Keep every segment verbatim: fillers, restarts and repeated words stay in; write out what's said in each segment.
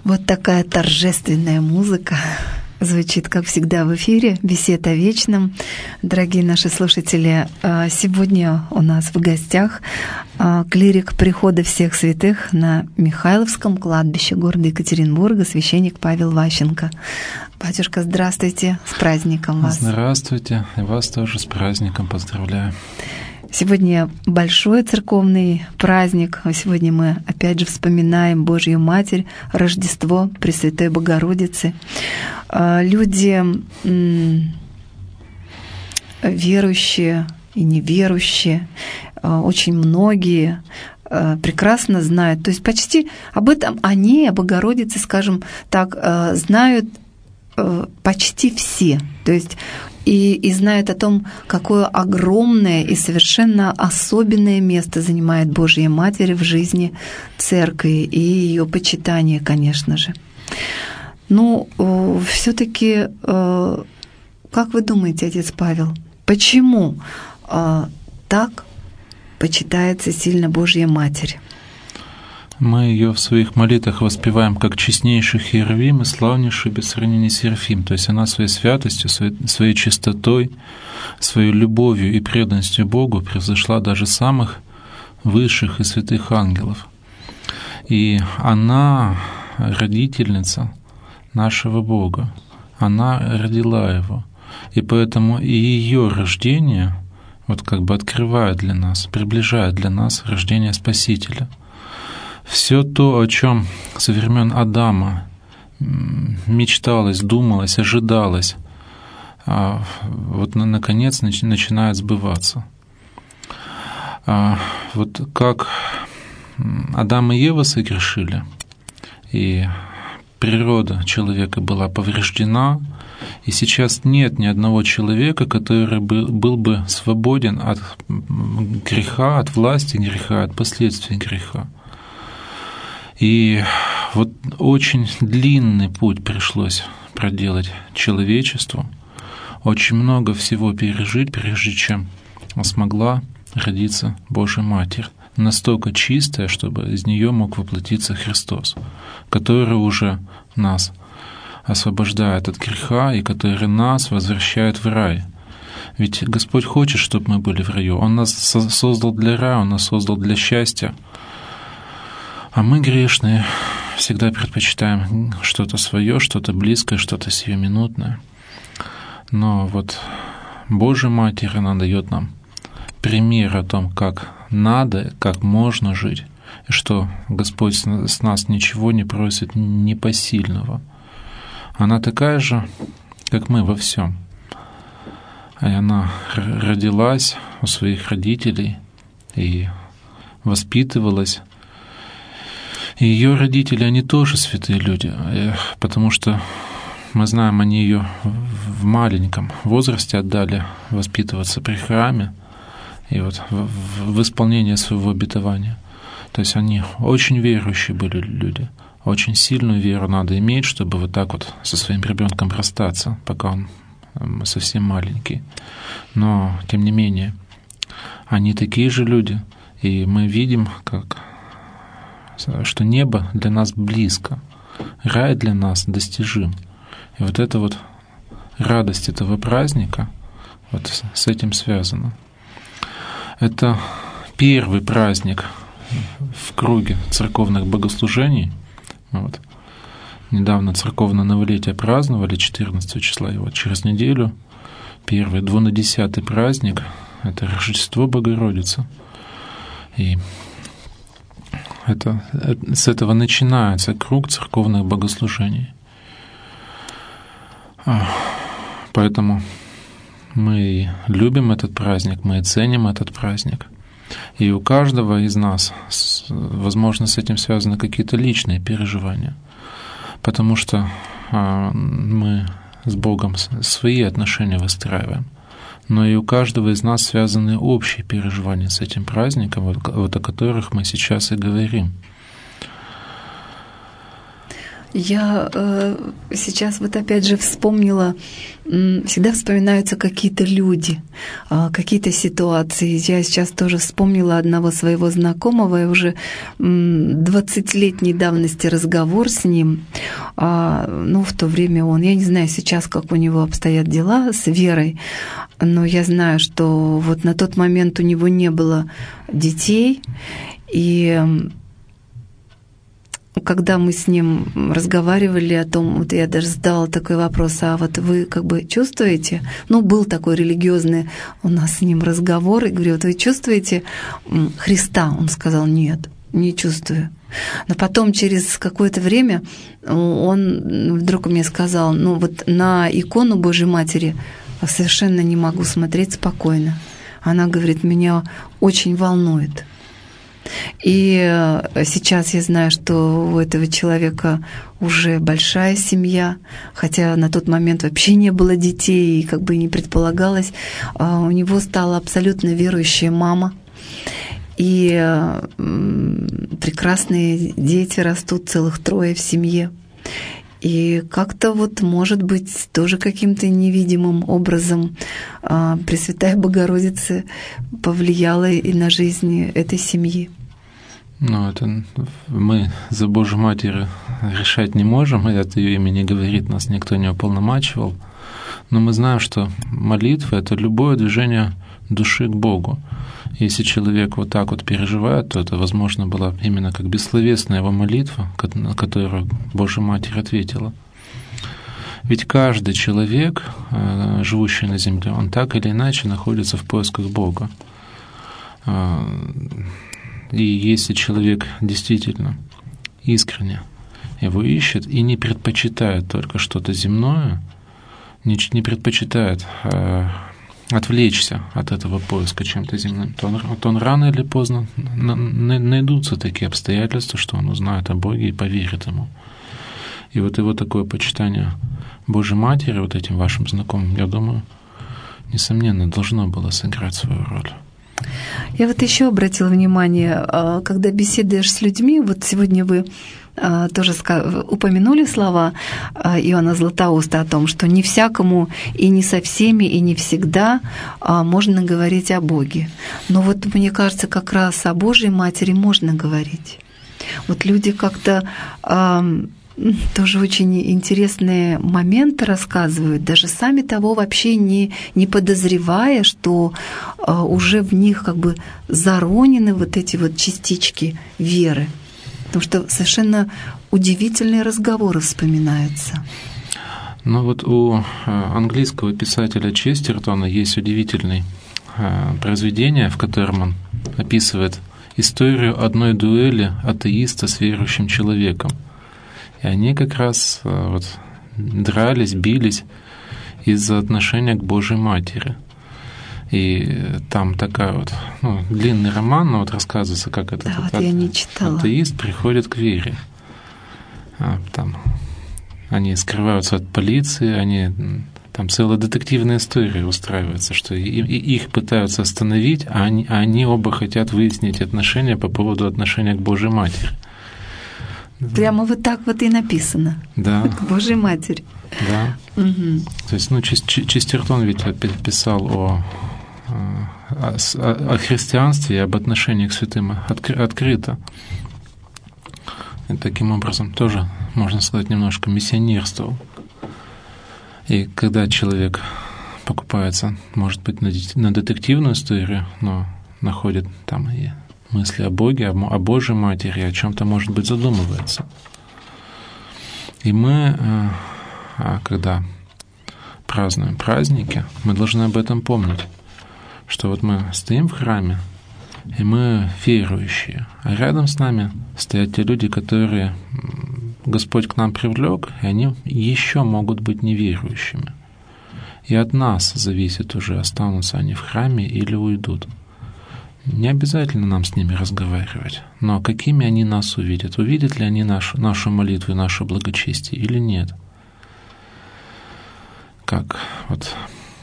Вот такая торжественная музыка звучит, как всегда, в эфире «Бесед о вечном». Дорогие наши слушатели, сегодня у нас в гостях клирик Прихода всех святых на Михайловском кладбище города Екатеринбурга, священник Павел Ващенко. Батюшка, здравствуйте, с праздником вас. Здравствуйте, и вас тоже с праздником поздравляю. Сегодня большой церковный праздник. Сегодня мы опять же вспоминаем Божью Матерь, Рождество Пресвятой Богородицы. Люди верующие и неверующие, очень многие прекрасно знают, то есть почти об этом они, о Богородице, скажем так, знают почти все. То есть И, и знает о том, какое огромное и совершенно особенное место занимает Божья Матерь в жизни Церкви и ее почитание, конечно же. Но все-таки, как вы думаете, отец Павел, почему так почитается сильно Божья Матерь? Мы ее в своих молитвах воспеваем как честнейший Херувим и славнейший без сравнения Серафим. То есть она своей святостью, своей, своей чистотой, своей любовью и преданностью Богу превзошла даже самых высших и святых ангелов. И она родительница нашего Бога. Она родила Его. И поэтому и ее рождение вот как бы открывает для нас, приближает для нас рождение Спасителя. Все то, о чем со времен Адама мечталось, думалось, ожидалось, вот наконец начинает сбываться. Вот как Адам и Ева согрешили, и природа человека была повреждена, и сейчас нет ни одного человека, который был бы свободен от греха, от власти греха, от последствий греха. И вот очень длинный путь пришлось проделать человечеству, очень много всего пережить, прежде чем смогла родиться Божья Матерь, настолько чистая, чтобы из нее мог воплотиться Христос, который уже нас освобождает от греха и который нас возвращает в рай. Ведь Господь хочет, чтобы мы были в раю. Он нас создал для рая, Он нас создал для счастья. А мы, грешные, всегда предпочитаем что-то свое, что-то близкое, что-то сиюминутное. Но вот Божья Матерь, она дает нам пример о том, как надо, как можно жить, и что Господь с нас ничего не просит непосильного. Она такая же, как мы во всем. И она родилась у своих родителей и воспитывалась. И ее родители, они тоже святые люди, потому что мы знаем, они ее в маленьком возрасте отдали воспитываться при храме и вот в исполнение своего обетования. То есть они очень верующие были люди, очень сильную веру надо иметь, чтобы вот так вот со своим ребенком расстаться, пока он совсем маленький. Но, тем не менее, они такие же люди, и мы видим, как что небо для нас близко, рай для нас достижим. И вот эта вот радость этого праздника вот с этим связана. Это первый праздник в круге церковных богослужений. Вот. Недавно церковное новолетие праздновали, четырнадцатого числа, и вот через неделю первый двунадесятый праздник — это Рождество Богородицы. И Это, это, с этого начинается круг церковных богослужений. Поэтому мы любим этот праздник, мы ценим этот праздник. И у каждого из нас, возможно, с этим связаны какие-то личные переживания, потому что мы с Богом свои отношения выстраиваем. Но и у каждого из нас связаны общие переживания с этим праздником, вот, вот о которых мы сейчас и говорим. Я э, сейчас вот опять же вспомнила, м, всегда вспоминаются какие-то люди, э, какие-то ситуации. Я сейчас тоже вспомнила одного своего знакомого, и уже м, двадцатилетней давности разговор с ним. А, ну, в то время он, я не знаю сейчас, как у него обстоят дела с верой, но я знаю, что вот на тот момент у него не было детей, и когда мы с ним разговаривали о том, вот я даже задала такой вопрос, а вот вы как бы чувствуете, ну, был такой религиозный у нас с ним разговор, и говорю, вот вы чувствуете Христа? Он сказал, нет, не чувствую. Но потом через какое-то время он вдруг мне сказал, ну, вот на икону Божьей Матери совершенно не могу смотреть спокойно. Она говорит, меня очень волнует. И сейчас я знаю, что у этого человека уже большая семья, хотя на тот момент вообще не было детей и как бы не предполагалось. У него стала абсолютно верующая мама. И прекрасные дети растут, целых трое в семье. И как-то вот, может быть, тоже каким-то невидимым образом Пресвятая Богородица повлияла и на жизнь этой семьи. Ну, это мы за Божью Матерь решать не можем, и от ее имени говорит, нас никто не уполномачивал. Но мы знаем, что молитва — это любое движение души к Богу. Если человек вот так вот переживает, то это, возможно, была именно как бессловесная его молитва, на которую Божья Матерь ответила. Ведь каждый человек, живущий на земле, он так или иначе находится в поисках Бога. И если человек действительно искренне его ищет и не предпочитает только что-то земное, не, не предпочитает э, отвлечься от этого поиска чем-то земным, то он, то он рано или поздно на, на, найдутся такие обстоятельства, что он узнает о Боге и поверит Ему. И вот его такое почитание Божьей Матери, вот этим вашим знакомым, я думаю, несомненно, должно было сыграть свою роль. Я вот еще обратила внимание, когда беседуешь с людьми, вот сегодня вы тоже упомянули слова Иоанна Златоуста о том, что не всякому и не со всеми и не всегда можно говорить о Боге. Но вот мне кажется, как раз о Божьей Матери можно говорить. Вот люди как-то тоже очень интересные моменты рассказывают, даже сами того вообще не, не подозревая, что а, уже в них как бы заронены вот эти вот частички веры. Потому что совершенно удивительные разговоры вспоминаются. Ну вот у английского писателя Честертона есть удивительное произведение, в котором он описывает историю одной дуэли атеиста с верующим человеком. И они как раз вот дрались, бились из-за отношения к Божьей Матери. И там такая вот, ну, длинный роман, но вот рассказывается, как этот да, вот ат- атеист приходит к вере. А, там они скрываются от полиции, они там целая детективная история устраивается, что и, и их пытаются остановить, а они, а они оба хотят выяснить отношения по поводу отношения к Божьей Матери. Прямо вот так вот и написано. Да. К Божьей Матери. Да. Угу. То есть, ну, Честертон ведь писал о, о, о христианстве и об отношении к святым открыто. И таким образом тоже, можно сказать, немножко миссионерствовал. И когда человек покупается, может быть, на, на детективную историю, но находит там и мысли о Боге, о Божьей Матери, о чем-то, может быть, задумывается. И мы, когда празднуем праздники, мы должны об этом помнить, что вот мы стоим в храме, и мы верующие, а рядом с нами стоят те люди, которые Господь к нам привлек, и они еще могут быть неверующими. И от нас зависит уже, останутся они в храме или уйдут. Не обязательно нам с ними разговаривать, но какими они нас увидят? Увидят ли они нашу, нашу молитву и наше благочестие или нет? Как вот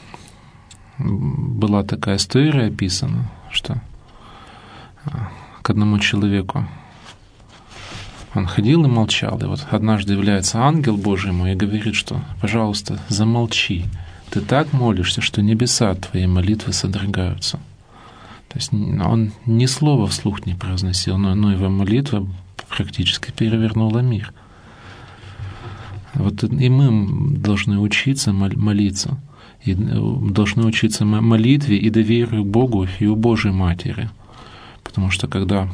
была такая история описана, что к одному человеку Он ходил и молчал. И вот однажды является ангел Божий ему и говорит, что, пожалуйста, замолчи. Ты так молишься, что небеса от твоей молитвы содрогаются. То есть он ни слова вслух не произносил, но, но его молитва практически перевернула мир. Вот и мы должны учиться молиться, и должны учиться молитве и доверию к Богу и у Божьей Матери. Потому что когда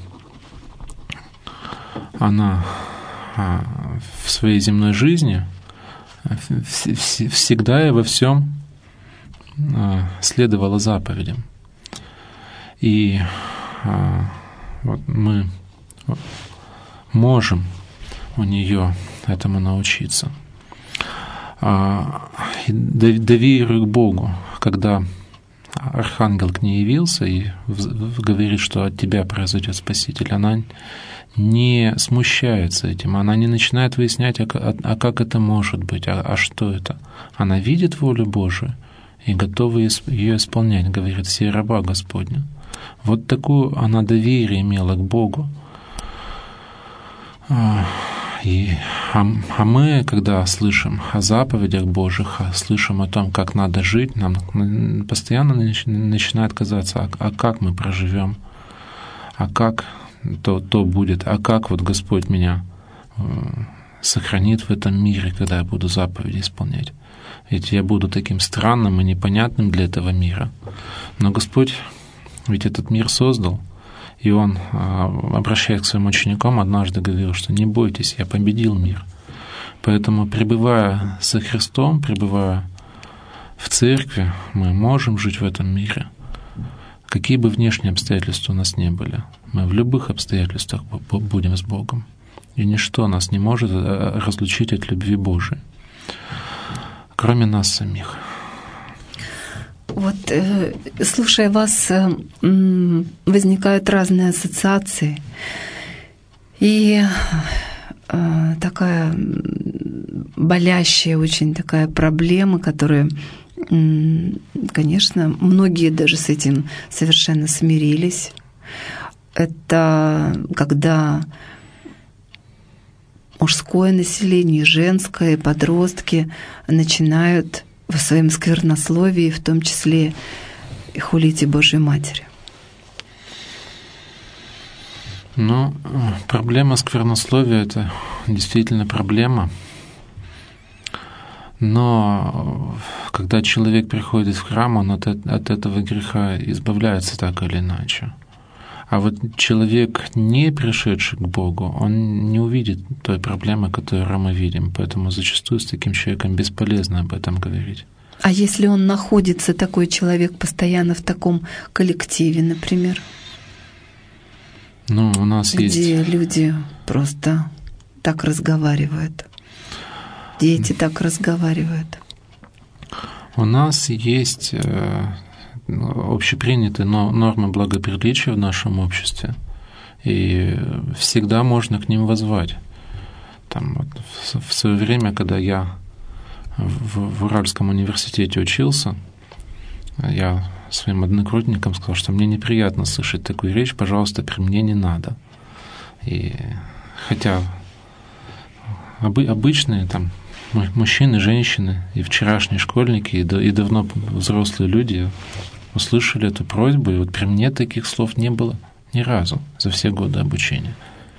она в своей земной жизни всегда и во всем следовала заповедям. И вот мы можем у нее этому научиться. Доверию к Богу, когда архангел к ней явился и говорит, что от тебя произойдет Спаситель, она не смущается этим, она не начинает выяснять, а, а, а как это может быть, а, а что это. Она видит волю Божию и готова ее исполнять, говорит, «Сей раба Господня». Вот такую она доверие имела к Богу. И, а, а мы, когда слышим о заповедях Божьих, слышим о том, как надо жить, нам постоянно начинает казаться, а, а как мы проживем, а как то, то будет, а как вот Господь меня сохранит в этом мире, когда я буду заповеди исполнять. Ведь я буду таким странным и непонятным для этого мира. Но Господь ведь этот мир создал, и Он, обращаясь к своим ученикам, однажды говорил, что не бойтесь, я победил мир. Поэтому, пребывая со Христом, пребывая в церкви, мы можем жить в этом мире. Какие бы внешние обстоятельства у нас не были, мы в любых обстоятельствах будем с Богом. И ничто нас не может разлучить от любви Божией, кроме нас самих. Вот, слушая вас, возникают разные ассоциации. И такая болящая очень такая проблема, которая, конечно, многие даже с этим совершенно смирились. Это когда мужское население, женское, подростки начинают в своем сквернословии, в том числе и хулить и Божьей Матери. Ну, проблема сквернословия — это действительно проблема. Но когда человек приходит в храм, он от, от этого греха избавляется так или иначе. А вот человек, не пришедший к Богу, он не увидит той проблемы, которую мы видим. Поэтому зачастую с таким человеком бесполезно об этом говорить. А если он находится, такой человек, постоянно в таком коллективе, например? Ну, у нас где есть... Где люди просто так разговаривают. Дети так разговаривают. У нас есть общепринятые нормы благоприличия в нашем обществе, и всегда можно к ним воззвать. Там, вот, в свое время, когда я в, в Уральском университете учился, я своим однокурсникам сказал, что мне неприятно слышать такую речь, пожалуйста, при мне не надо. И хотя обы, обычные там мужчины, женщины, и вчерашние школьники, и, и давно взрослые люди услышали эту просьбу, и вот при мне таких слов не было ни разу за все годы обучения.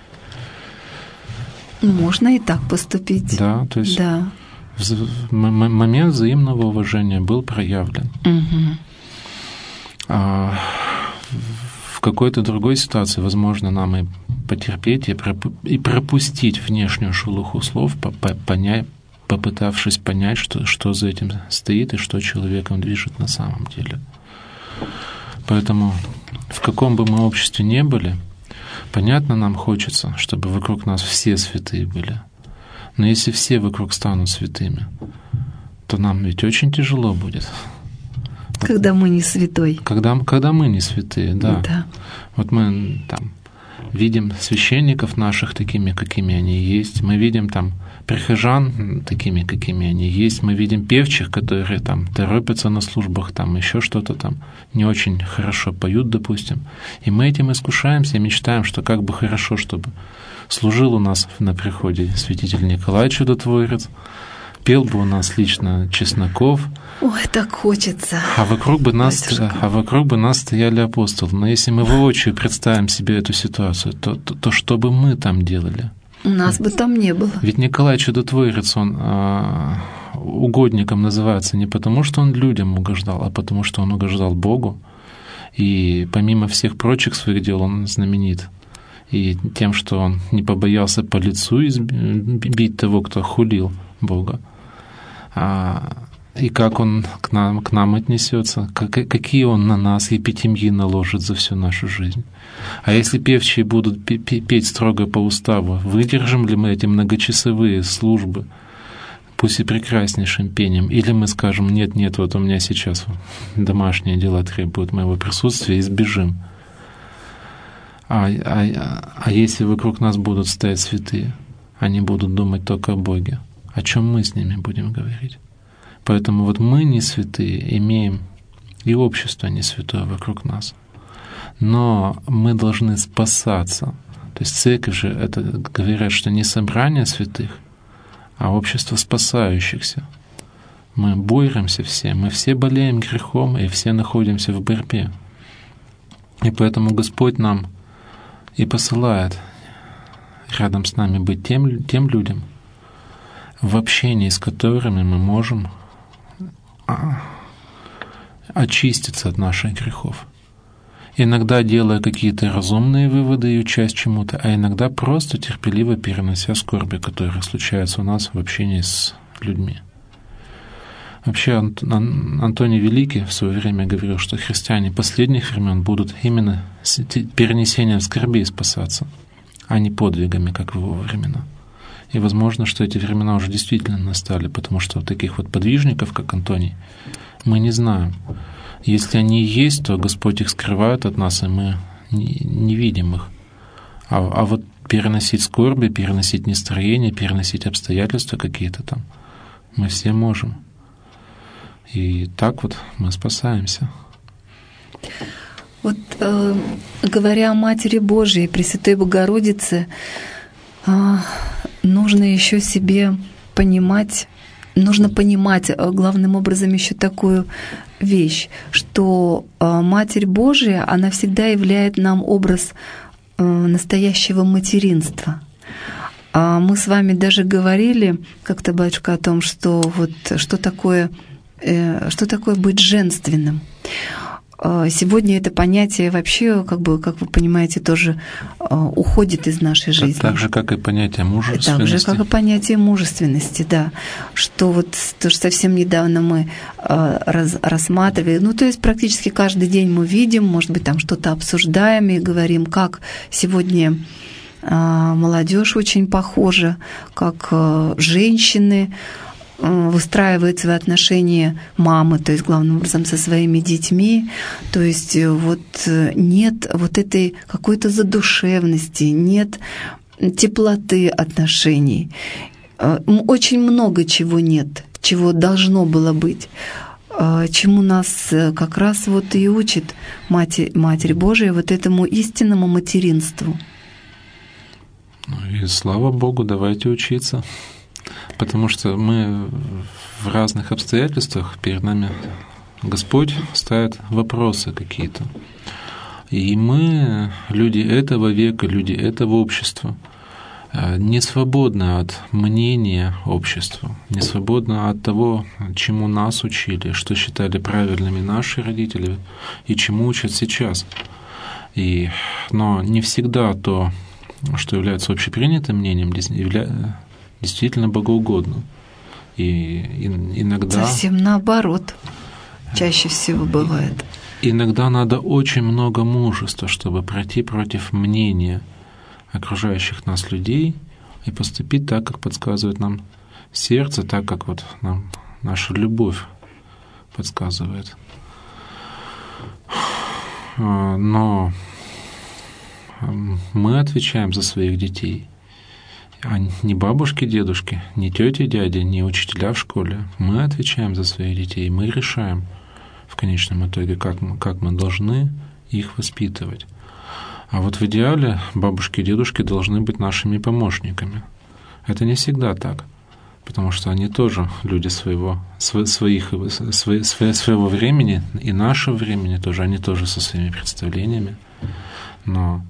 Можно и так поступить. Да, то есть да. момент взаимного уважения был проявлен. Угу. А в какой-то другой ситуации, возможно, нам и потерпеть, и, проп- и пропустить внешнюю шелуху слов, понять, попытавшись понять, что, что за этим стоит и что человеком движет на самом деле. Поэтому в каком бы мы обществе ни были, понятно, нам хочется, чтобы вокруг нас все святые были. Но если все вокруг станут святыми, то нам ведь очень тяжело будет. Когда мы не святой. Когда, когда мы не святые, да. да. Вот мы там видим священников наших такими, какими они есть. Мы видим там прихожан такими, какими они есть. Мы видим певчих, которые там торопятся на службах, там еще что-то там не очень хорошо поют, допустим. И мы этим искушаемся и мечтаем, что как бы хорошо, чтобы служил у нас на приходе святитель Николай Чудотворец, пел бы у нас лично Чесноков. Ой, так хочется. А вокруг бы нас, а вокруг бы нас стояли апостолы. Но если мы воочию представим себе эту ситуацию, то, то, то что бы мы там делали? Нас бы там не было. Ведь Николай Чудотворец, он а, угодником называется не потому, что он людям угождал, а потому, что он угождал Богу. И помимо всех прочих своих дел он знаменит и тем, что он не побоялся по лицу бить того, кто хулил Бога. А, и как он к нам, к нам отнесется, как, какие он на нас епитемьи наложит за всю нашу жизнь. А если певчие будут петь строго по уставу, выдержим ли мы эти многочасовые службы, пусть и прекраснейшим пением, или мы скажем, нет, нет, вот у меня сейчас домашние дела требуют моего присутствия, и сбежим. А, а, а если вокруг нас будут стоять святые, они будут думать только о Боге, о чем мы с ними будем говорить? Поэтому вот мы не святые имеем, и общество не святое вокруг нас. Но мы должны спасаться. То есть церковь же, это говорят, что не собрание святых, а общество спасающихся. Мы боремся все, мы все болеем грехом, и все находимся в борьбе. И поэтому Господь нам и посылает рядом с нами быть тем, тем людям, в общении с которыми мы можем очиститься от наших грехов. Иногда делая какие-то разумные выводы и учась чему-то, а иногда просто терпеливо перенося скорби, которые случаются у нас в общении с людьми. Вообще Антоний Великий в свое время говорил, что христиане последних времен будут именно перенесением скорбей спасаться, а не подвигами, как в его времена. И возможно, что эти времена уже действительно настали, потому что вот таких вот подвижников, как Антоний, мы не знаем. Если они есть, то Господь их скрывает от нас, и мы не, не видим их. А, а вот переносить скорби, переносить нестроение, переносить обстоятельства какие-то там, мы все можем. И так вот мы спасаемся. Вот э, говоря о Матери Божией, Пресвятой Богородице, э, нужно еще себе понимать, нужно понимать главным образом еще такую вещь, что э, Матерь Божия, она всегда являет нам образ э, настоящего материнства. А мы с вами даже говорили как-то, батюшка, о том, что вот что такое что такое быть женственным. Сегодня это понятие вообще, как бы, как вы понимаете, тоже уходит из нашей жизни. Так же, как и понятие мужественности. Так же, как и понятие мужественности, да. Что вот тоже совсем недавно мы раз, рассматривали, ну, то есть практически каждый день мы видим, может быть, там что-то обсуждаем и говорим, как сегодня молодежь очень похожа, как женщины выстраивают свои отношения мамы, то есть главным образом со своими детьми, то есть вот нет вот этой какой-то задушевности, нет теплоты отношений, очень много чего нет, чего должно было быть, чему нас как раз вот и учит Матерь, Матерь Божия, вот этому истинному материнству. И слава Богу, давайте учиться. Потому что мы в разных обстоятельствах, перед нами Господь ставит вопросы какие-то. И мы, люди этого века, люди этого общества, не свободны от мнения общества, не свободны от того, чему нас учили, что считали правильными наши родители и чему учат сейчас. И, но не всегда то, что является общепринятым мнением, является действительно богоугодно. И иногда... Совсем наоборот. Чаще всего бывает. Иногда надо очень много мужества, чтобы пройти против мнения окружающих нас людей и поступить так, как подсказывает нам сердце, так, как вот нам наша любовь подсказывает. Но мы отвечаем за своих детей. А не бабушки, дедушки, не тети, дяди, не учителя в школе. Мы отвечаем за своих детей, мы решаем в конечном итоге, как мы, как мы должны их воспитывать. А вот в идеале бабушки и дедушки должны быть нашими помощниками. Это не всегда так, потому что они тоже люди своего, своих, своего времени и нашего времени тоже, они тоже со своими представлениями. Но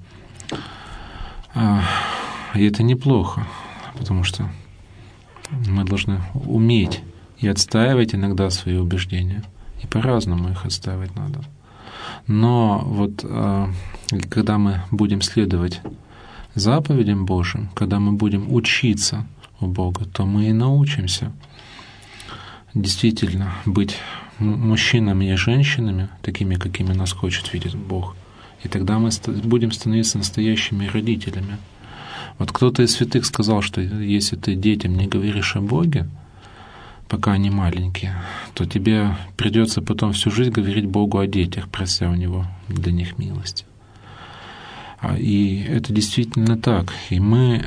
и это неплохо, потому что мы должны уметь и отстаивать иногда свои убеждения, и по-разному их отстаивать надо. Но вот когда мы будем следовать заповедям Божьим, когда мы будем учиться у Бога, то мы и научимся действительно быть мужчинами и женщинами, такими, какими нас хочет видеть Бог. И тогда мы будем становиться настоящими родителями. Вот кто-то из святых сказал, что если ты детям не говоришь о Боге, пока они маленькие, то тебе придется потом всю жизнь говорить Богу о детях, прося у Него для них милости. И это действительно так. И мы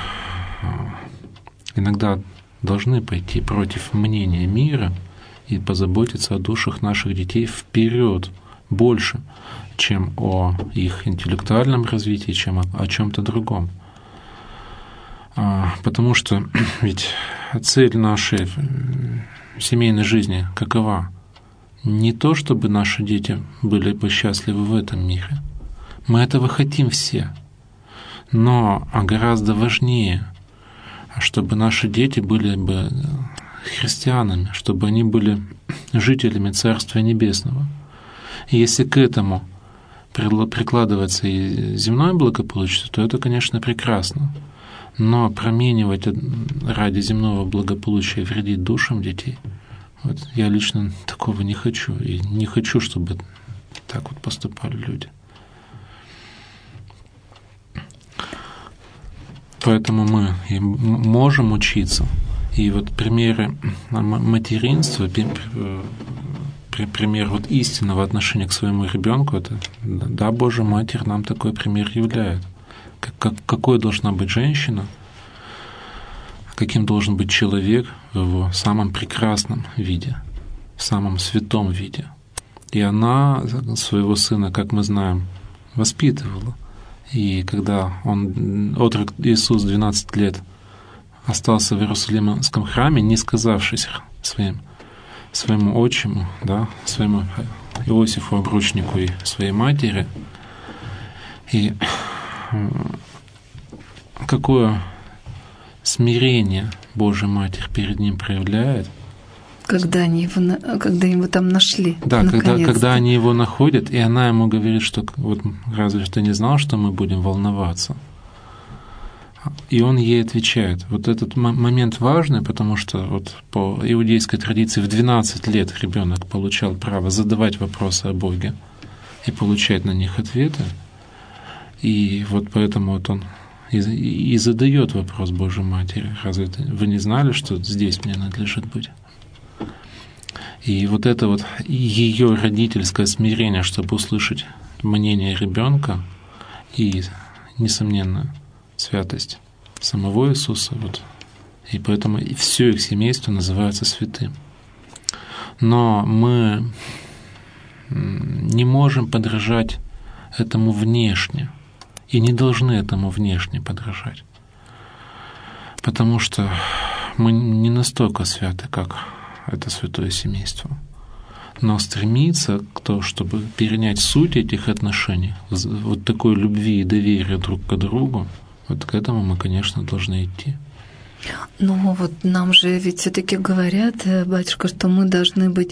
иногда должны пойти против мнения мира и позаботиться о душах наших детей вперед, больше, чем о их интеллектуальном развитии, чем о, о чем-то другом. Потому что ведь цель нашей семейной жизни какова? Не то, чтобы наши дети были бы счастливы в этом мире. Мы этого хотим все. Но гораздо важнее, чтобы наши дети были бы христианами, чтобы они были жителями Царствия Небесного. И если к этому прикладывается и земное благополучие, то это, конечно, прекрасно. Но променивать ради земного благополучия и вредить душам детей, вот я лично такого не хочу. И не хочу, чтобы так вот поступали люди. Поэтому мы и можем учиться. И вот примеры материнства, пример вот истинного отношения к своему ребенку, это да, Божья Матерь нам такой пример являет. Как, какой должна быть женщина, каким должен быть человек в его самом прекрасном виде, в самом святом виде. И она своего сына, как мы знаем, воспитывала. И когда он, отрок Иисус, двенадцать лет, остался в Иерусалимском храме, не сказавшись своим, своему отчиму, да, своему Иосифу, обручнику и своей матери, и какое смирение Божья Матерь перед ним проявляет. Когда они его, когда его там нашли. Да, когда, когда они его находят, и она ему говорит, что вот разве ты не знал, что мы будем волноваться? И он ей отвечает. Вот этот момент важный, потому что вот по иудейской традиции в двенадцать лет ребенок получал право задавать вопросы о Боге и получать на них ответы. И вот поэтому вот он и, и задает вопрос Божьей Матери. Разве вы не знали, что здесь мне надлежит быть? И вот это вот ее родительское смирение, чтобы услышать мнение ребенка и, несомненно, святость самого Иисуса. Вот. И поэтому все их семейство называется святым. Но мы не можем подражать этому внешне. И не должны этому внешне подражать. Потому что мы не настолько святы, как это святое семейство. Но стремиться к тому, чтобы перенять суть этих отношений, вот такой любви и доверия друг к другу, вот к этому мы, конечно, должны идти. Ну вот нам же ведь все-таки говорят, батюшка, что мы должны быть,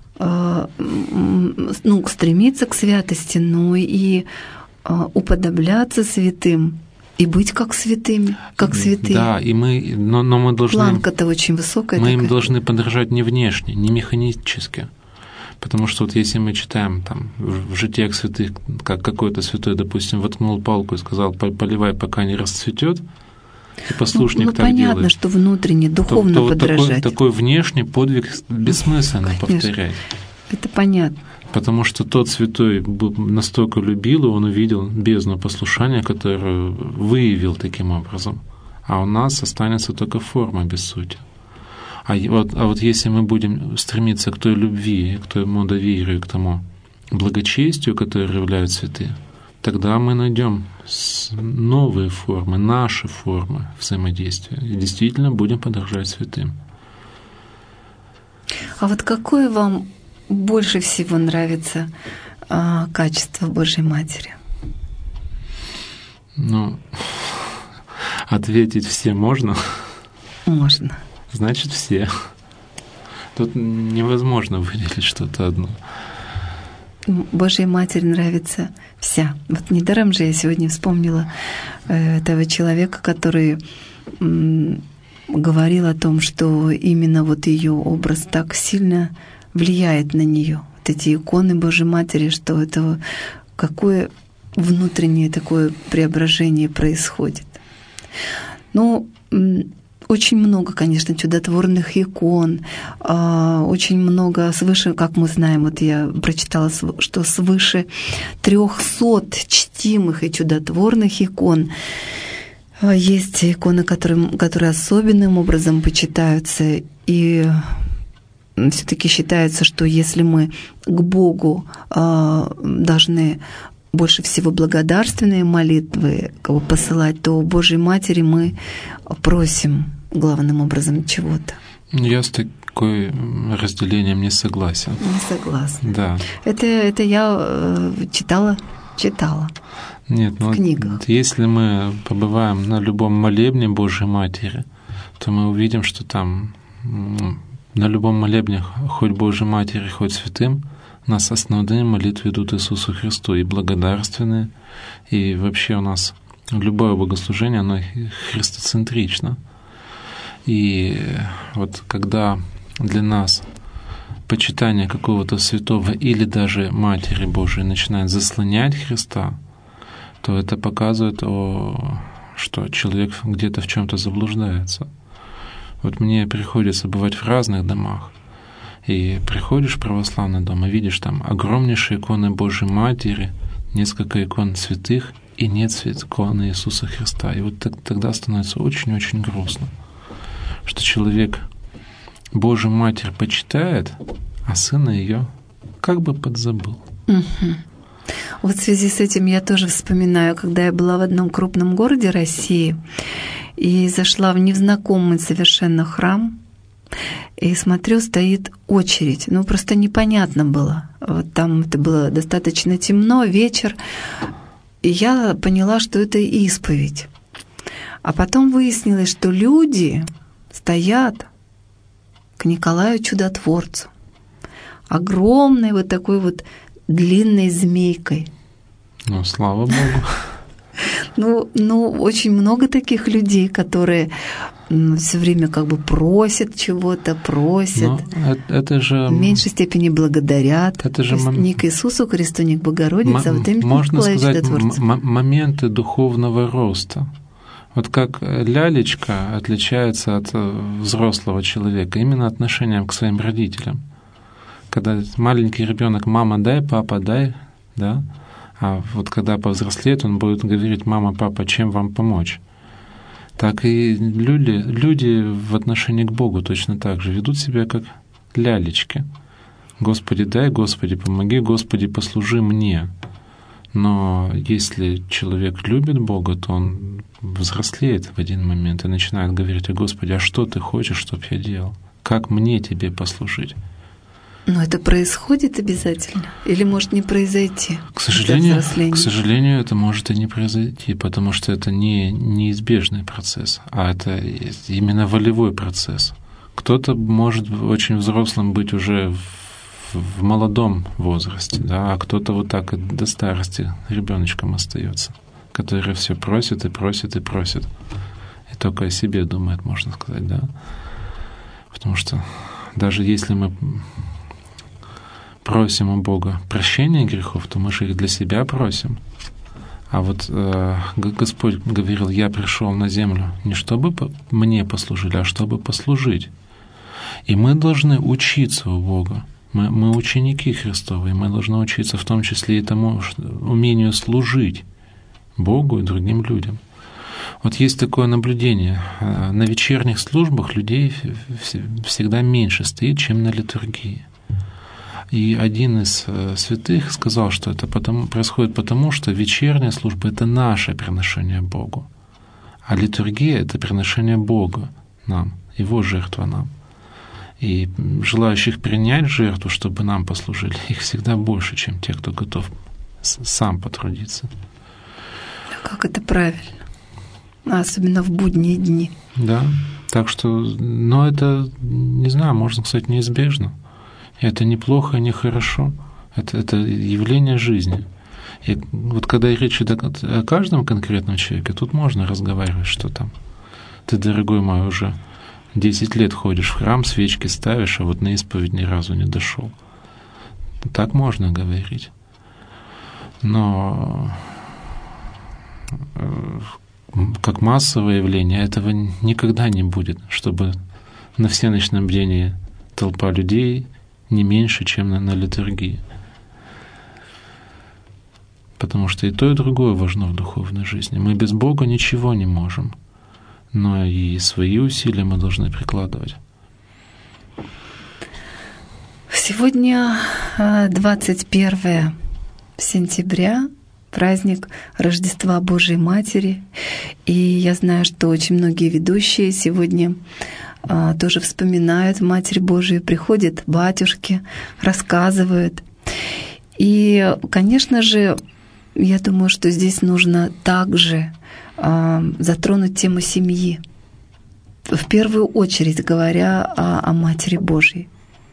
ну, стремиться к святости, но и уподобляться святым и быть как святыми, как святые. Да, и мы, но, но мы должны... Планка-то очень высокая. Мы такая. Им должны подражать не внешне, не механически. Потому что вот если мы читаем там в житиях святых, как какой-то святой, допустим, воткнул палку и сказал, поливай, пока не расцветет, и послушник ну, ну, так понятно, делает, что внутренне, духовно то, то подражать. Такой, такой внешний подвиг бессмысленно Конечно. повторять. Это понятно. Потому что тот святой настолько любил, и он увидел бездну послушания, которую выявил таким образом. А у нас останется только форма без сути. А вот, а вот если мы будем стремиться к той любви, к тому доверию, к тому благочестию, которое являют святые, тогда мы найдем новые формы, наши формы взаимодействия и действительно будем подражать святым. А вот какое вам больше всего нравится а, качество Божьей Матери? Ну, ответить все можно? Можно. Значит, все. Тут невозможно выделить что-то одно. Божьей Матери нравится вся. Вот недаром же я сегодня вспомнила этого человека, который говорил о том, что именно вот ее образ так сильно влияет на нее. Вот эти иконы Божьей Матери, что это какое внутреннее такое преображение происходит. Ну, очень много, конечно, чудотворных икон, очень много свыше, как мы знаем, вот я прочитала, что свыше трехсот чтимых и чудотворных икон. Есть иконы, которые, которые особенным образом почитаются, и все-таки считается, что если мы к Богу должны больше всего благодарственные молитвы посылать, то у Божьей Матери мы просим главным образом чего-то. Я с такой разделением не согласен. Не согласна. Да. Это, это я читала, читала. Нет, ну, в книгах. Если мы побываем на любом молебне Божьей Матери, то мы увидим, что там на любом молебне, хоть Божьей Матери, хоть святым, у нас основные молитвы идут Иисусу Христу, и благодарственные, и вообще у нас любое богослужение, оно христоцентрично. И вот когда для нас почитание какого-то святого или даже Матери Божией начинает заслонять Христа, то это показывает, о, что человек где-то в чем-то заблуждается. Вот мне приходится бывать в разных домах, и приходишь в православный дом и видишь там огромнейшие иконы Божьей Матери, несколько икон святых, и нет иконы Иисуса Христа. И вот тогда становится очень-очень грустно, что человек Божью Матерь почитает, а сына ее как бы подзабыл. Угу. Вот в связи с этим я тоже вспоминаю, когда я была в одном крупном городе России и зашла в незнакомый совершенно храм, и смотрю, стоит очередь. Ну, просто непонятно было. Вот там это было достаточно темно, вечер, и я поняла, что это исповедь. А потом выяснилось, что люди стоят к Николаю Чудотворцу. Огромной вот такой вот длинной змейкой. Ну, слава Богу. Ну, ну, очень много таких людей, которые все время как бы просят чего-то, просят. Но это же... В меньшей степени благодарят. Это же мом... не к Иисусу Христу, не к Богородице, М- а вот именно можно сказать, Чудотворцу. м- моменты духовного роста. Вот как лялечка отличается от взрослого человека именно отношением к своим родителям. Когда маленький ребенок, мама дай, папа дай, да, а вот когда повзрослеет, он будет говорить: мама, папа, чем вам помочь? Так и люди, люди в отношении к Богу точно так же ведут себя как лялечки. Господи дай, Господи помоги, Господи послужи мне. Но если человек любит Бога, то он взрослеет в один момент и начинает говорить: о Господи, а что ты хочешь, чтобы я делал? Как мне тебе послужить? Но это происходит обязательно? Или может не произойти? К сожалению, к сожалению, это может и не произойти, потому что это не неизбежный процесс, а это именно волевой процесс. Кто-то может очень взрослым быть уже в, в молодом возрасте, да, а кто-то вот так и до старости ребеночком остается, который все просит и просит и просит, и только о себе думает, можно сказать, да. Потому что даже если мы просим у Бога прощения грехов, то мы же их для себя просим. А вот э, Господь говорил: я пришел на землю не чтобы по- мне послужили, а чтобы послужить. И мы должны учиться у Бога. Мы, мы ученики Христовы, и мы должны учиться в том числе и тому умению служить Богу и другим людям. Вот есть такое наблюдение. На вечерних службах людей всегда меньше стоит, чем на литургии. И один из святых сказал, что это потому, происходит потому, что вечерняя служба — это наше приношение Богу, а литургия — это приношение Бога нам, Его жертва нам. И желающих принять жертву, чтобы нам послужили, их всегда больше, чем те, кто готов сам потрудиться. Как это правильно, особенно в будние дни. Да, так что, но это, не знаю, можно сказать, неизбежно. Это не плохо, не хорошо. Это, это явление жизни. И вот когда речь идет о каждом конкретном человеке, тут можно разговаривать, что там ты, дорогой мой, уже десять лет ходишь в храм, свечки ставишь, а вот на исповедь ни разу не дошел. Так можно говорить. Но как массовое явление этого никогда не будет, чтобы на всеночном бдении толпа людей не меньше, чем на, на литургии. Потому что и то, и другое важно в духовной жизни. Мы без Бога ничего не можем, но и свои усилия мы должны прикладывать. Сегодня двадцать первое сентября, праздник Рождества Божией Матери. И я знаю, что очень многие ведущие сегодня а, тоже вспоминают Матерь Божию, приходят батюшки, рассказывают. И, конечно же, я думаю, что здесь нужно также а, затронуть тему семьи, в первую очередь говоря о, о Матери Божией.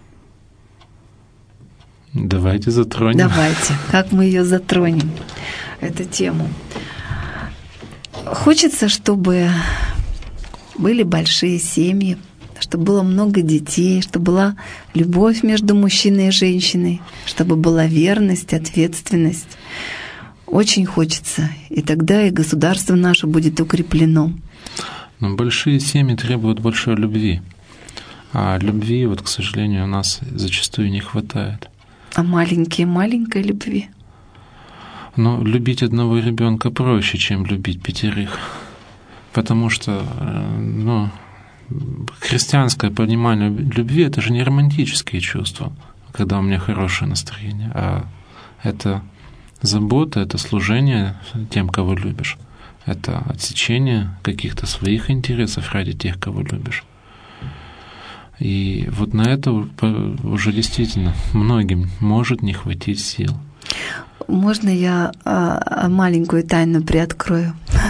Давайте затронем. Давайте. Как мы ее затронем, эту тему? Хочется, чтобы были большие семьи, чтобы было много детей, чтобы была любовь между мужчиной и женщиной, чтобы была верность, ответственность. Очень хочется. И тогда и государство наше будет укреплено. Но большие семьи требуют большой любви. А любви, вот, к сожалению, у нас зачастую не хватает. А маленькие маленькой любви? Но любить одного ребенка проще, чем любить пятерых. Потому что, ну, христианское понимание любви — это же не романтические чувства, когда у меня хорошее настроение, а это забота, это служение тем, кого любишь. Это отсечение каких-то своих интересов ради тех, кого любишь. И вот на это уже действительно многим может не хватить сил. Можно я а, маленькую тайну приоткрою?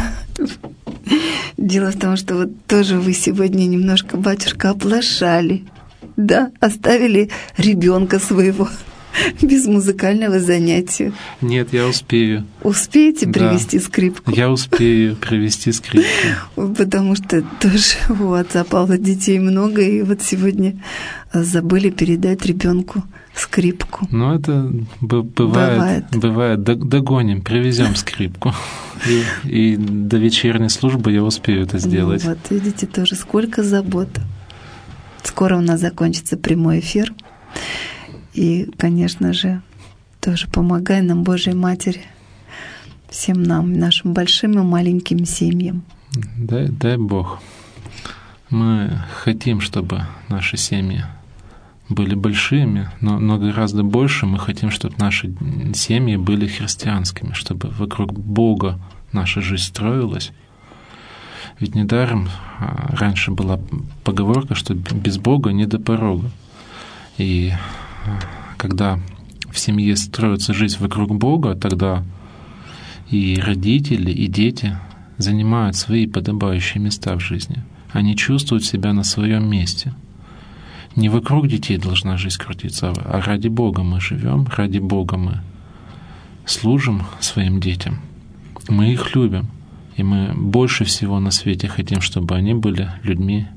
Дело в том, что вот тоже вы сегодня немножко, батюшка, оплошали, да, оставили ребенка своего без музыкального занятия. Нет, я успею. Успеете Да. привезти скрипку? Я успею привезти скрипку. Потому что тоже у отца Павла детей много, и вот сегодня забыли передать ребенку скрипку. Ну, это б- бывает, Бывает. бывает. Догоним, привезем скрипку. И, и до вечерней службы я успею это сделать. Ну, вот видите, тоже сколько забот. Скоро у нас закончится прямой эфир. И, конечно же, тоже помогай нам, Божьей Матери, всем нам, нашим большим и маленьким семьям. Дай, дай Бог. Мы хотим, чтобы наши семьи были большими, но, но гораздо больше мы хотим, чтобы наши семьи были христианскими, чтобы вокруг Бога наша жизнь строилась. Ведь недаром раньше была поговорка, что без Бога не до порога. И когда в семье строится жизнь вокруг Бога, тогда и родители, и дети занимают свои подобающие места в жизни. Они чувствуют себя на своем месте. Не вокруг детей должна жизнь крутиться, а ради Бога мы живем, ради Бога мы служим своим детям. Мы их любим, и мы больше всего на свете хотим, чтобы они были людьми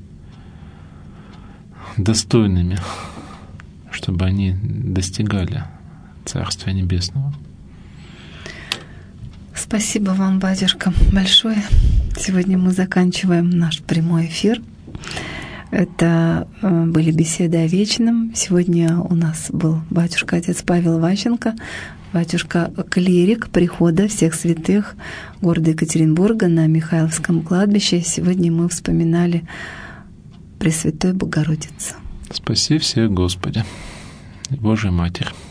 достойными, чтобы они достигали Царствия Небесного. Спасибо вам, батюшка, большое. Сегодня мы заканчиваем наш прямой эфир. Это были беседы о вечном. Сегодня у нас был батюшка отец Павел Ващенко, батюшка-клирик прихода всех святых города Екатеринбурга на Михайловском кладбище. Сегодня мы вспоминали Пресвятой Богородицу. Спаси всех, Господи. и Божия Матерь.